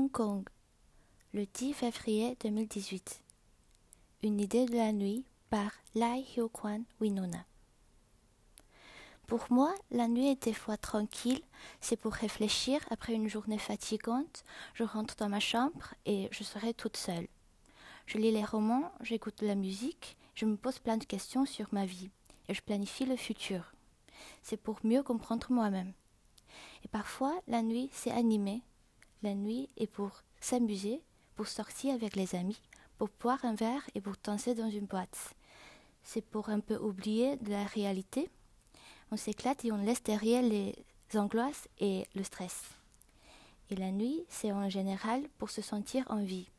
Hong Kong, le 10 février 2018. Une idée de la nuit par Lai Hyo-kwan Winona. Pour moi, la nuit est des fois tranquille, c'est pour réfléchir après une journée fatigante. Je rentre dans ma chambre et je serai toute seule. Je lis les romans, j'écoute de la musique, je me pose plein de questions sur ma vie et je planifie le futur. C'est pour mieux comprendre moi-même. Et parfois, la nuit, c'est animé. La nuit est pour s'amuser, pour sortir avec les amis, pour boire un verre et pour danser dans une boîte. C'est pour un peu oublier de la réalité. On s'éclate et on laisse derrière les angoisses et le stress. Et la nuit, c'est en général pour se sentir en vie.